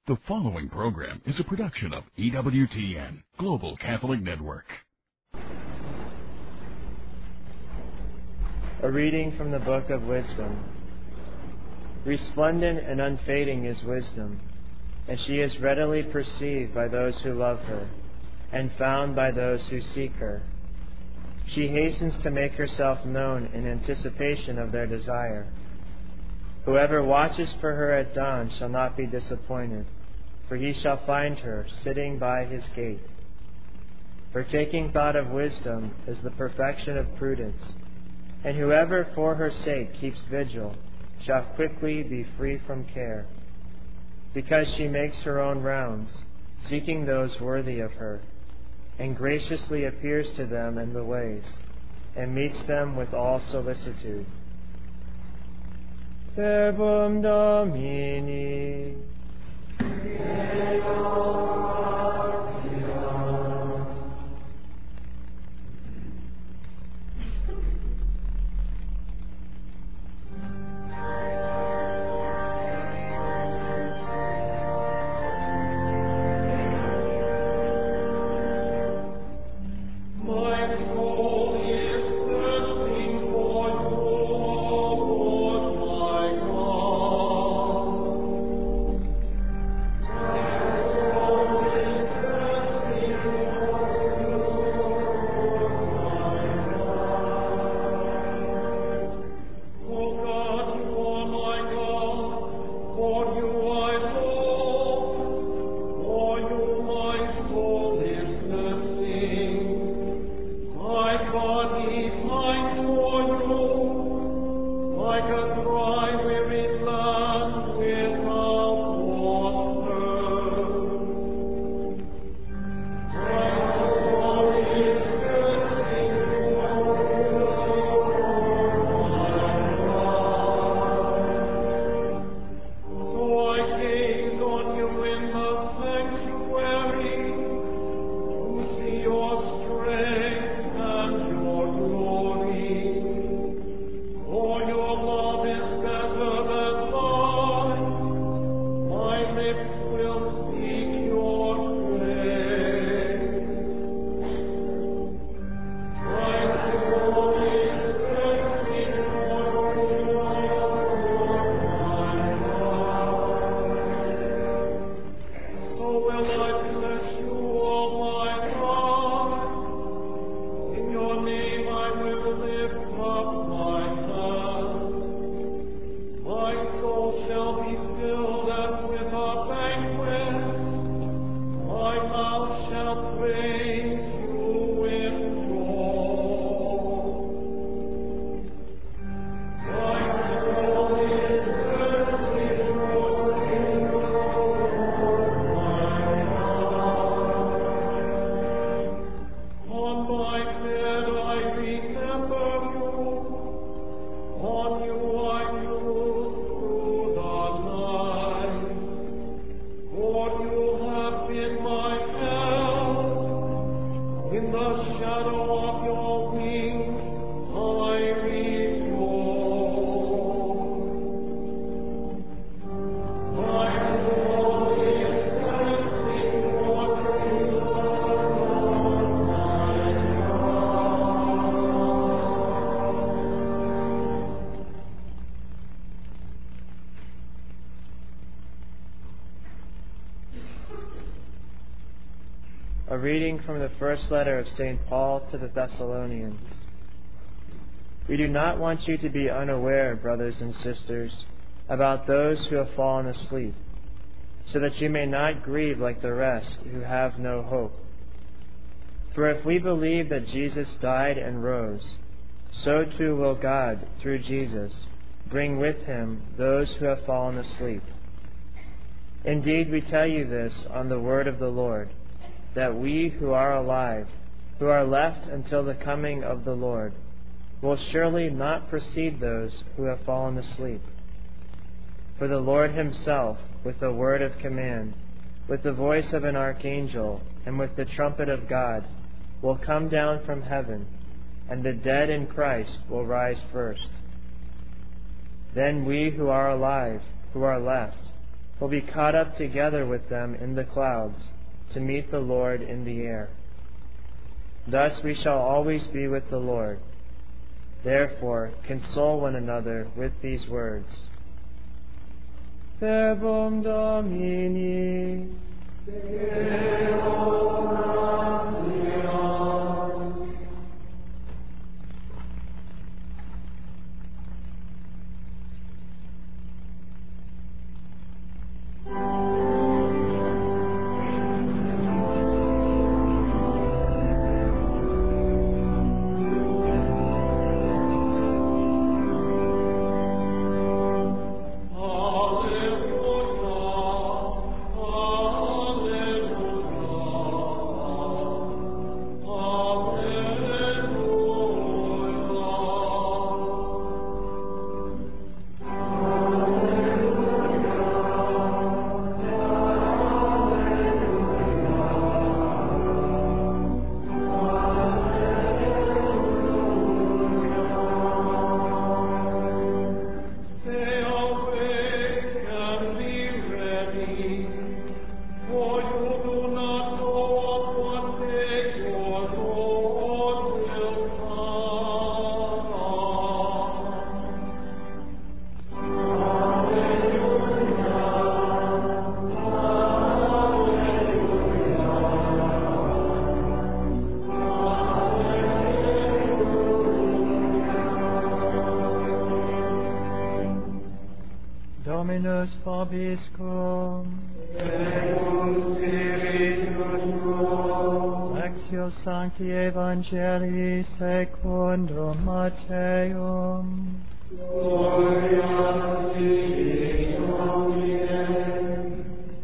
The following program is a production of EWTN, Global Catholic Network. A reading from the Book of Wisdom. Resplendent and unfading is wisdom, and she is readily perceived by those who love her, and found by those who seek her. She hastens to make herself known in anticipation of their desire. Whoever watches for her at dawn shall not be disappointed, for he shall find her sitting by his gate. For taking thought of wisdom is the perfection of prudence, and whoever for her sake keeps vigil shall quickly be free from care. Because she makes her own rounds, seeking those worthy of her, and graciously appears to them in the ways, and meets them with all solicitude. Verbum Domini. A reading from the first letter of St. Paul to the Thessalonians. We do not want you to be unaware, brothers and sisters, about those who have fallen asleep, so that you may not grieve like the rest who have no hope. For if we believe that Jesus died and rose, so too will God, through Jesus, bring with him those who have fallen asleep. Indeed, we tell you this on the word of the Lord, that we who are alive, who are left until the coming of the Lord, will surely not precede those who have fallen asleep. For the Lord himself, with the word of command, with the voice of an archangel, and with the trumpet of God, will come down from heaven, and the dead in Christ will rise first. Then we who are alive, who are left, will be caught up together with them in the clouds to meet the Lord in the air. Thus we shall always be with the Lord. Therefore, console one another with these words. Verbum Domini. Dominus vobiscum. Lectio Sancti Evangelii secundum Matteum. Gloria tibi, Domine.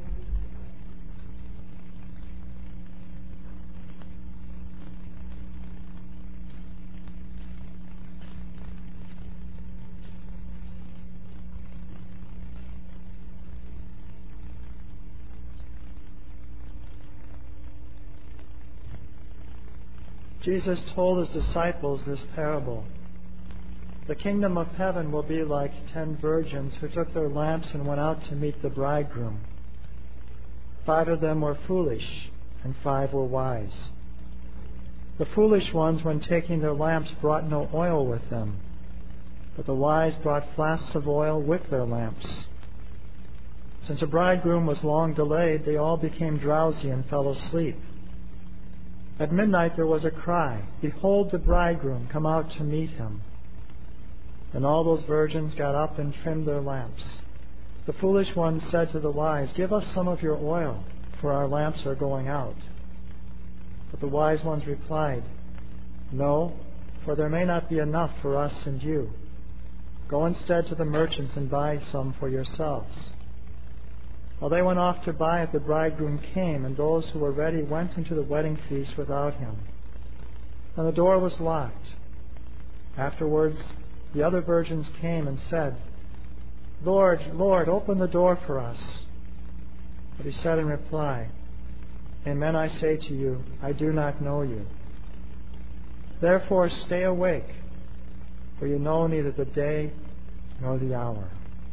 Jesus told his disciples this parable. The kingdom of heaven will be like 10 virgins who took their lamps and went out to meet the bridegroom. 5 of them were foolish, and 5 were wise. The foolish ones, when taking their lamps, brought no oil with them, but the wise brought flasks of oil with their lamps. Since the bridegroom was long delayed, they all became drowsy and fell asleep. At midnight there was a cry, "Behold the bridegroom, come out to meet him." Then all those virgins got up and trimmed their lamps. The foolish ones said to the wise, "Give us some of your oil, for our lamps are going out." But the wise ones replied, "No, for there may not be enough for us and you. Go instead to the merchants and buy some for yourselves." While they went off to buy it, the bridegroom came, and those who were ready went into the wedding feast without him. And the door was locked. Afterwards, the other virgins came and said, "Lord, Lord, open the door for us." But he said in reply, "Amen, I say to you, I do not know you. Therefore stay awake, for you know neither the day nor the hour."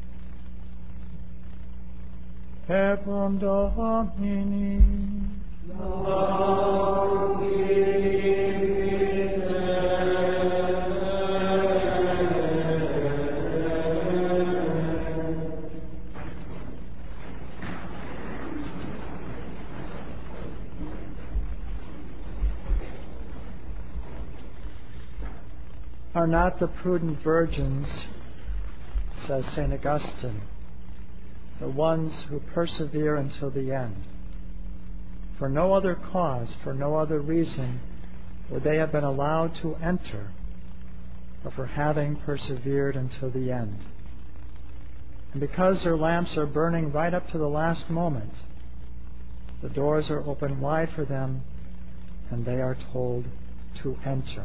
Verbum Domini. Are not the prudent virgins, says St. Augustine, the ones who persevere until the end? For no other cause, for no other reason would they have been allowed to enter, but for having persevered until the end. And because their lamps are burning right up to the last moment, the doors are opened wide for them, and they are told to enter.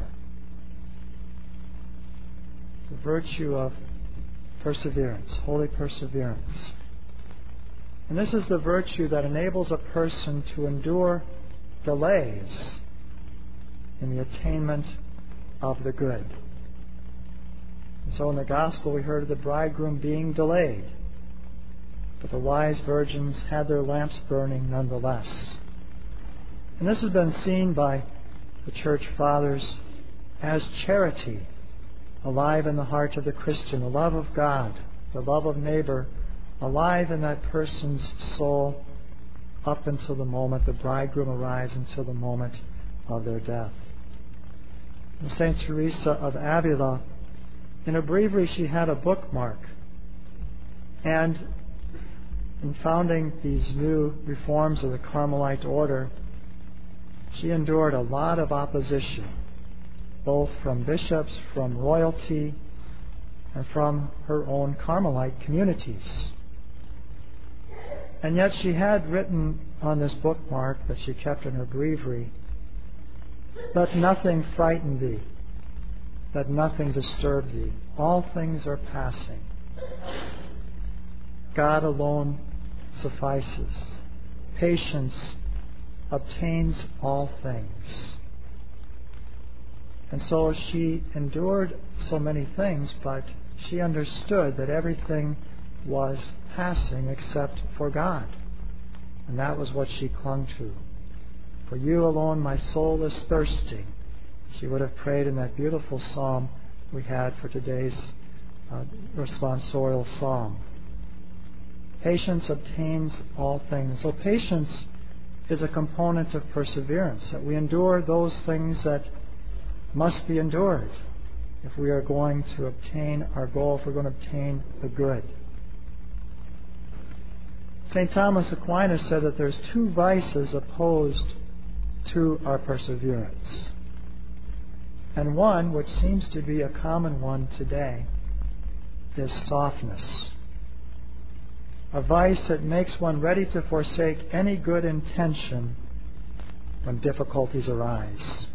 The virtue of perseverance, holy perseverance. And this is the virtue that enables a person to endure delays in the attainment of the good. And so in the Gospel we heard of the bridegroom being delayed. but the wise virgins had their lamps burning nonetheless. And this has been seen by the Church Fathers as charity, alive in the heart of the Christian, the love of God, the love of neighbor, alive in that person's soul up until the moment the bridegroom arrives, until the moment of their death. And St. Teresa of Avila, in her breviary, she had a bookmark. And in founding these new reforms of the Carmelite order, she endured a lot of opposition, both from bishops, from royalty, and from her own Carmelite communities. And yet she had written on this bookmark that she kept in her breviary, "Let nothing frighten thee, let nothing disturb thee. All things are passing. God alone suffices. Patience obtains all things." And so she endured so many things, but she understood that everything was passing except for God. And that was what she clung to. "For you alone my soul is thirsting," she would have prayed in that beautiful psalm we had for today's responsorial psalm. Patience obtains all things. So patience is a component of perseverance, that we endure those things that must be endured if we are going to obtain our goal, if we're going to obtain the good. St. Thomas Aquinas said that there's two vices opposed to our perseverance. And one, which seems to be a common one today, is softness. A vice that makes one ready to forsake any good intention when difficulties arise.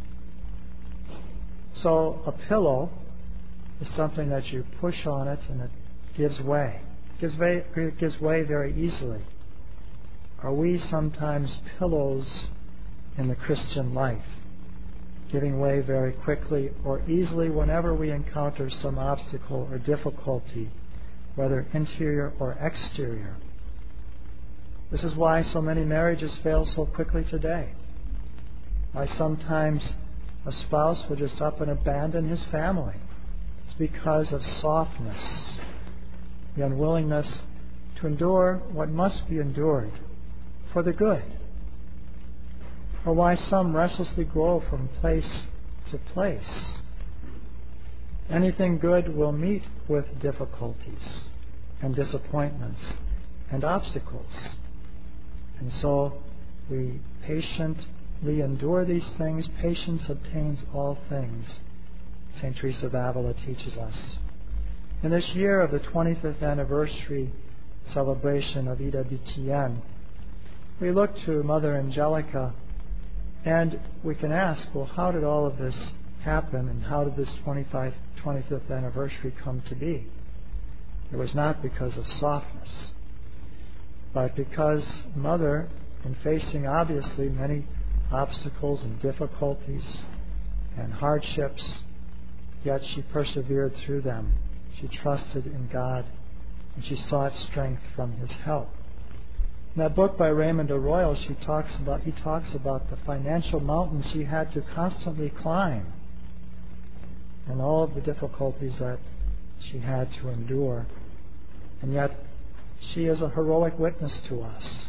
So a pillow is something that you push on it and it gives way. It gives way very easily. Are we sometimes pillows in the Christian life, giving way very quickly or easily whenever we encounter some obstacle or difficulty, whether interior or exterior? This is why so many marriages fail so quickly today. Why sometimes a spouse will just up and abandon his family. It's because of softness, the unwillingness to endure what must be endured for the good. Or why some restlessly grow from place to place. Anything good will meet with difficulties and disappointments and obstacles. And so we patiently endure these things. Patience obtains all things, St. Teresa of Avila teaches us. In this year of the 25th anniversary celebration of EWTN, we look to Mother Angelica and we can ask, well, how did all of this happen and how did this 25th anniversary come to be? It was not because of softness, but because Mother, in facing obviously many obstacles and difficulties and hardships, yet she persevered through them. She trusted in God and she sought strength from His help. In that book by Raymond Arroyo, he talks about the financial mountains she had to constantly climb and all of the difficulties that she had to endure. And yet, she is a heroic witness to us.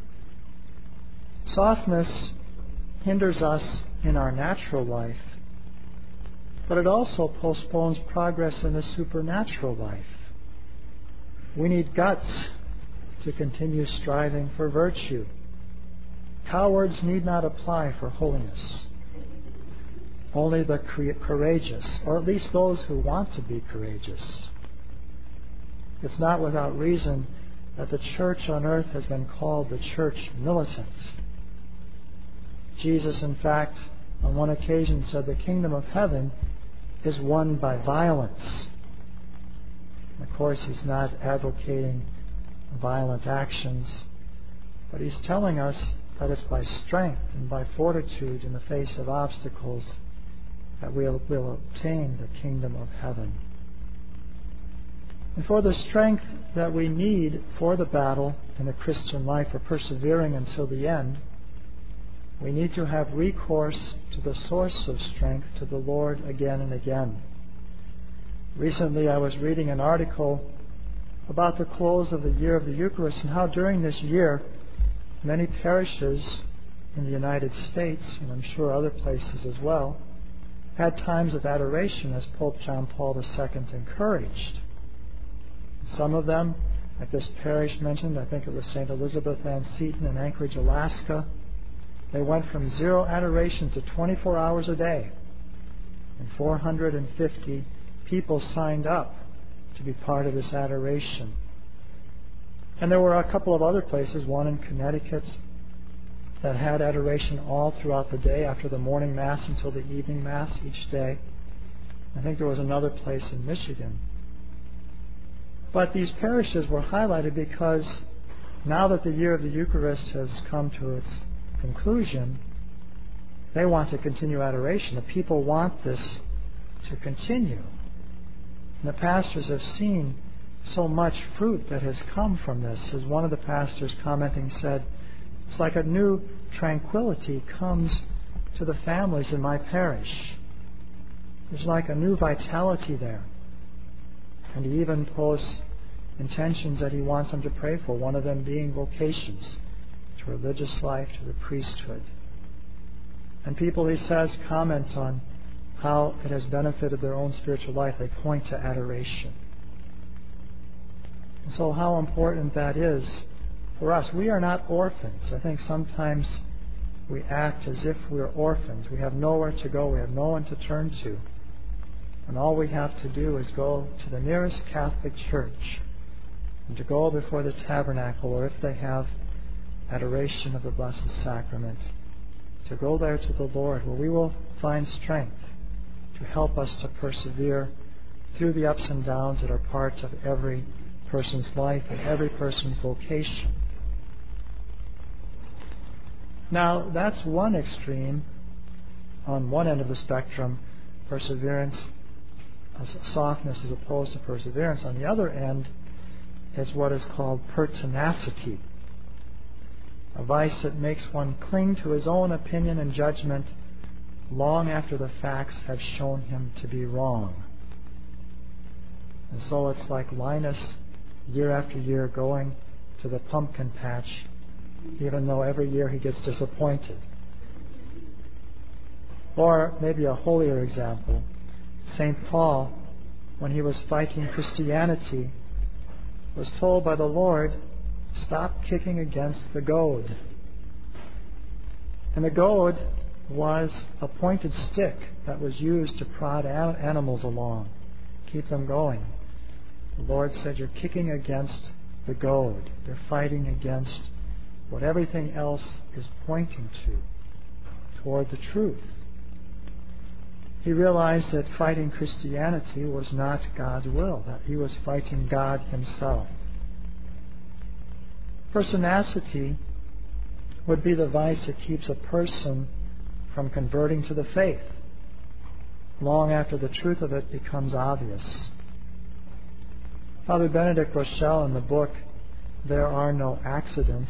Softness hinders us in our natural life, but it also postpones progress in the supernatural life. We need guts to continue striving for virtue. Cowards need not apply for holiness. Only the courageous, or at least those who want to be courageous. It's not without reason that the church on earth has been called the church militant. Jesus, in fact, on one occasion said the kingdom of heaven is won by violence. Of course, He's not advocating violent actions, but He's telling us that it's by strength and by fortitude in the face of obstacles that we'll obtain the kingdom of heaven. And for the strength that we need for the battle in the Christian life, for persevering until the end, we need to have recourse to the source of strength, to the Lord, again and again. Recently I was reading an article about the close of the year of the Eucharist and how during this year many parishes in the United States, and I'm sure other places as well, had times of adoration as Pope John Paul II encouraged. Some of them, like this parish mentioned, I think it was St. Elizabeth Ann Seton in Anchorage, Alaska, they went from zero adoration to 24 hours a day. And 450 people signed up to be part of this adoration. And there were a couple of other places, one in Connecticut, that had adoration all throughout the day, after the morning Mass until the evening Mass each day. I think there was another place in Michigan. But these parishes were highlighted because now that the year of the Eucharist has come to its conclusion, they want to continue adoration. The people want this to continue. And the pastors have seen so much fruit that has come from this. As one of the pastors commenting said, it's like a new tranquility comes to the families in my parish. There's like a new vitality there. And he even posts intentions that he wants them to pray for, one of them being vocations to religious life, to the priesthood. And people, he says, comment on how it has benefited their own spiritual life. They point to adoration. And so how important that is for us. We are not orphans. I think sometimes we act as if we're orphans. We have nowhere to go. We have no one to turn to. And all we have to do is go to the nearest Catholic church and to go before the tabernacle, or if they have adoration of the Blessed Sacrament, to go there to the Lord, where we will find strength to help us to persevere through the ups and downs that are part of every person's life and every person's vocation. Now, that's one extreme, on one end of the spectrum, perseverance, softness as opposed to perseverance. On the other end is what is called pertinacity, a vice that makes one cling to his own opinion and judgment long after the facts have shown him to be wrong. And so it's like Linus, year after year, going to the pumpkin patch, even though every year he gets disappointed. Or maybe a holier example, St. Paul, when he was fighting Christianity, was told by the Lord, stop kicking against the goad. And the goad was a pointed stick that was used to prod animals along, keep them going. The Lord said, you're kicking against the goad. You're fighting against what everything else is pointing to, toward the truth. He realized that fighting Christianity was not God's will, that he was fighting God himself. Pertinacity would be the vice that keeps a person from converting to the faith long after the truth of it becomes obvious. Father Benedict Rochelle, in the book There Are No Accidents,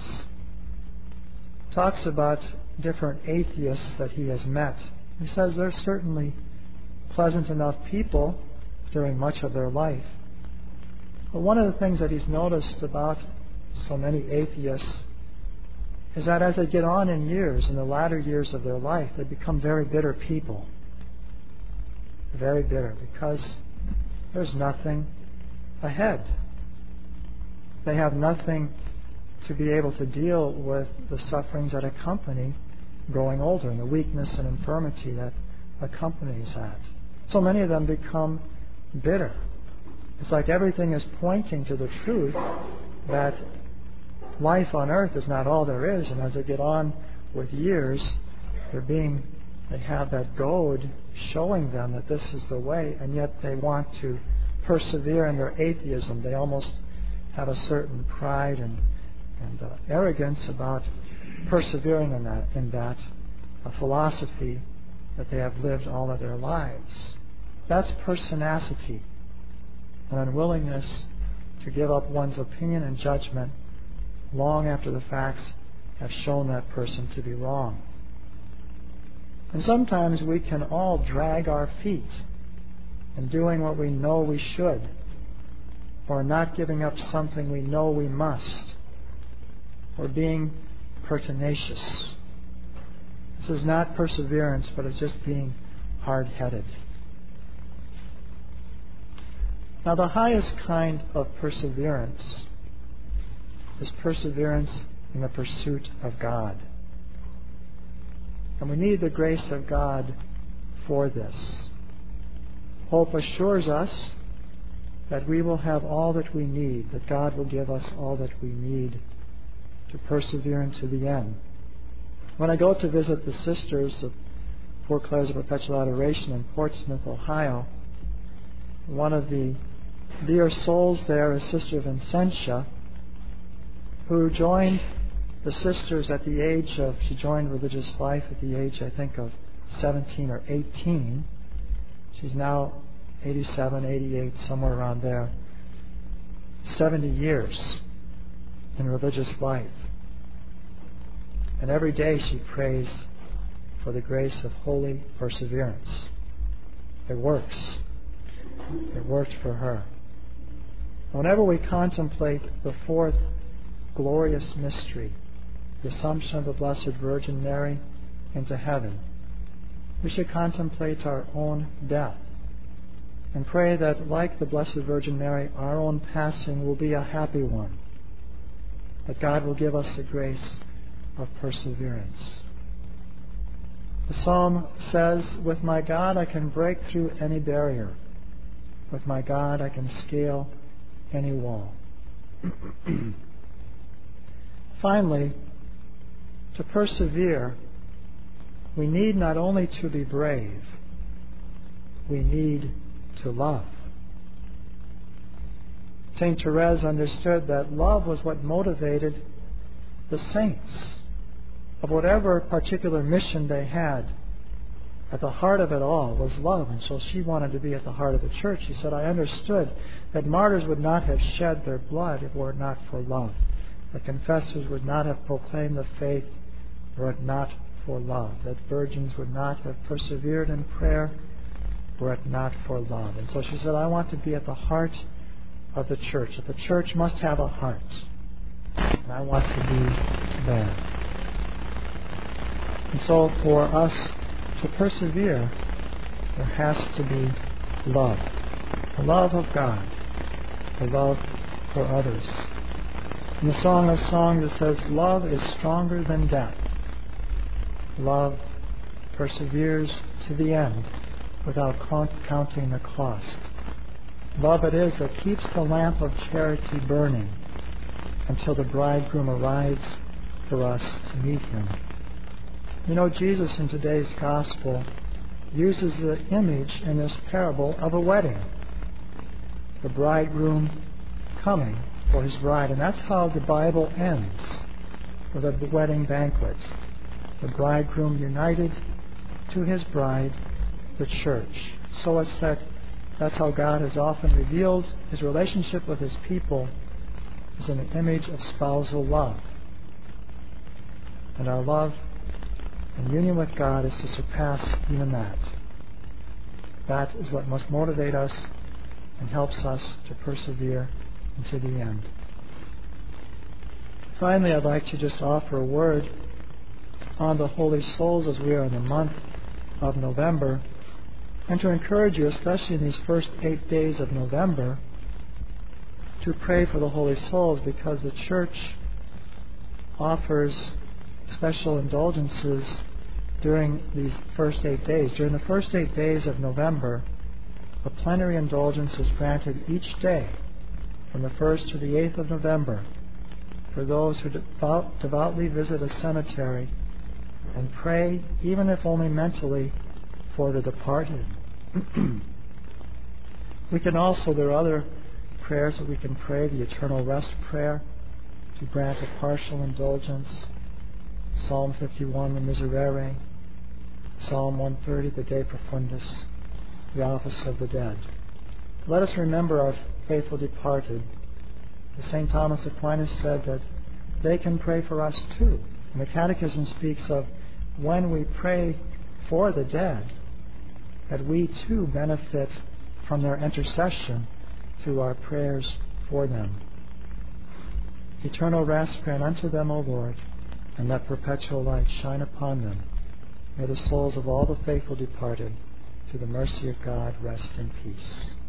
talks about different atheists that he has met. He says they're certainly pleasant enough people during much of their life. But one of the things that he's noticed about so many atheists is that as they get on in years, in the latter years of their life, they become very bitter people. Very bitter, because there's nothing ahead. They have nothing to be able to deal with the sufferings that accompany growing older and the weakness and infirmity that accompanies that. So many of them become bitter. It's like everything is pointing to the truth that life on earth is not all there is, and as they get on with years, they have that goad showing them that this is the way, and yet they want to persevere in their atheism. They almost have a certain pride and arrogance about persevering in that a philosophy that they have lived all of their lives. That's pertinacity, an unwillingness to give up one's opinion and judgment long after the facts have shown that person to be wrong. And sometimes we can all drag our feet in doing what we know we should, or not giving up something we know we must, or being pertinacious. This is not perseverance, but it's just being hard-headed. Now, the highest kind of perseverance is perseverance in the pursuit of God. And we need the grace of God for this. Hope assures us that we will have all that we need, that God will give us all that we need to persevere into the end. When I go to visit the sisters of Poor Clares of Perpetual Adoration in Portsmouth, Ohio, one of the dear souls there is Sister Vincentia, who joined the sisters at the age of, she joined religious life at the age, I think, of 17 or 18. She's now 87, 88, somewhere around there. 70 years in religious life. And every day she prays for the grace of holy perseverance. It works. It worked for her. Whenever we contemplate the fourth glorious mystery, the Assumption of the Blessed Virgin Mary into heaven, we should contemplate our own death and pray that, like the Blessed Virgin Mary, our own passing will be a happy one, that God will give us the grace of perseverance. The psalm says, "With my God I can break through any barrier. With my God I can scale any wall." Finally, to persevere, we need not only to be brave, we need to love. St. Therese understood that love was what motivated the saints of whatever particular mission they had. At the heart of it all was love, and so she wanted to be at the heart of the church. She said, "I understood that martyrs would not have shed their blood if it were not for love. That confessors would not have proclaimed the faith were it not for love. That virgins would not have persevered in prayer were it not for love." And so she said, "I want to be at the heart of the church. That the church must have a heart. And I want to be there." And so for us to persevere, there has to be love. The love of God. The love for others. In the Song of Songs it says, "Love is stronger than death. Love perseveres to the end without counting the cost. Love it is that keeps the lamp of charity burning until the bridegroom arrives for us to meet him." You know, Jesus in today's gospel uses the image in this parable of a wedding. The bridegroom coming for his bride. And that's how the Bible ends, with a wedding banquet. The bridegroom united to his bride, the church. So it's that's how God has often revealed his relationship with his people, is in the image of spousal love. And our love and union with God is to surpass even that. That is what must motivate us and helps us to persevere unto the end. Finally, I'd like to just offer a word on the Holy Souls as we are in the month of November, and to encourage you, especially in these first 8 days of November, to pray for the Holy Souls, because the Church offers special indulgences during these first 8 days. During the first 8 days of November, a plenary indulgence is granted each day from the 1st to the 8th of November for those who devoutly visit a cemetery and pray, even if only mentally, for the departed. We can also, there are other prayers that we can pray, the Eternal Rest Prayer, to grant a partial indulgence, Psalm 51, the Miserere, Psalm 130, the De Profundis, the Office of the Dead. Let us remember our faithful departed St. Thomas Aquinas said that they can pray for us too. And the Catechism speaks of when we pray for the dead, that we too benefit from their intercession through our prayers for them. Eternal rest grant unto them, O Lord, and let perpetual light shine upon them. May the souls of all the faithful departed, through the mercy of God, rest in peace.